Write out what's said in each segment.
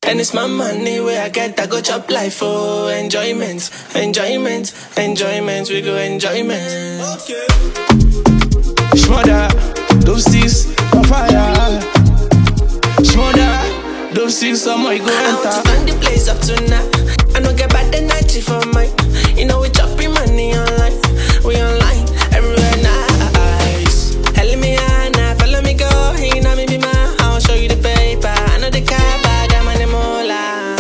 And it's my money where I get, I go chop life for enjoyment, enjoyment, enjoyment. We go enjoyment. Okay. Shmother, those six on fire. Shmother, those six on my go enter. I want to turn the place up tonight. I don't get bad energy for mine. You know we chopping money online. We online everywhere nice. Hell me Anna, follow me go. You know me be my. I'll show you the paper. I know the car, but I got my name all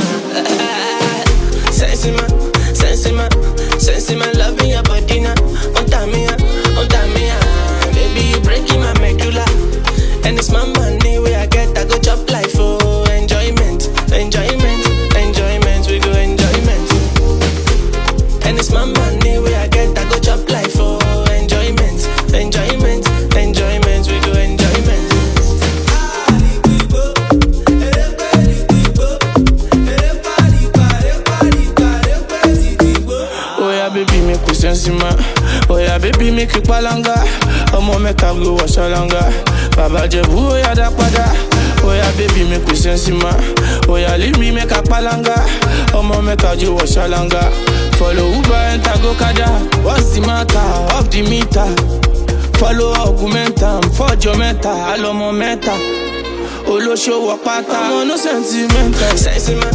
Sense in my love in your body now. On time me, baby you breaking my medulla. And it's my money where I get, I go chop life for enjoyment, enjoyment, enjoyment. We go enjoyment. And it's my money where I get, I go chop life for enjoyment, enjoyment, enjoyment. We go enjoyment. Oh yeah, baby, make we sense man. Oh yeah, baby, make you palanga. Omo make I go wash alanga. Baba Jebu, oh yeah, da pada. Oh yeah, baby, make we sense man. Oh yeah, leave me make a palanga. Omo make I go wash alanga. Follow Uber and go kada. What's the matter? Off the meter. Follow Augmentam, forge your meta, allo momenta. Olo show work pata. I'm on no sentimental. Sense in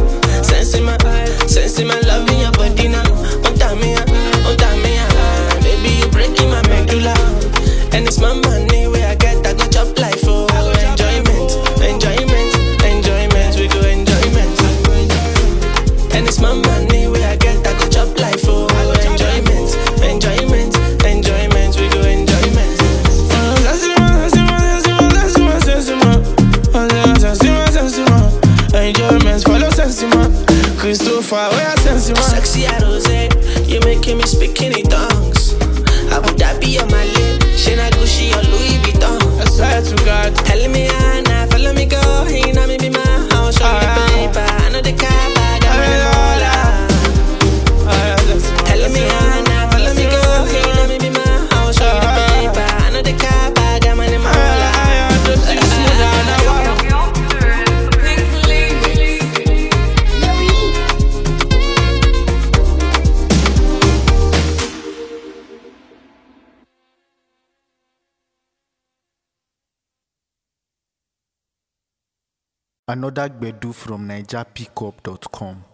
my love in your body now. On time me, baby you breaking my medulla. And it's my money where I get, I go chop life for enjoyment, enjoyment, enjoyment. We go enjoyment. And it's my money where I get, I go chop life for enjoyment, enjoyment, enjoyment. We go enjoyment. Enjoyment, follow Sensima. Christopher, where are Sensima? Sexy Rose, you making me speak in tongues. I would that be on my lip? Shana Gucci or Louis Vuitton. I swear to God. Tell me Anna, follow me go. He know me be my house, show you the paper. I know the car, but I got my all. Tell me Anna, follow me go. He know me be my house, show you the paper. I know the car, but I got my all. Another Gbedu from NigerPickup.com.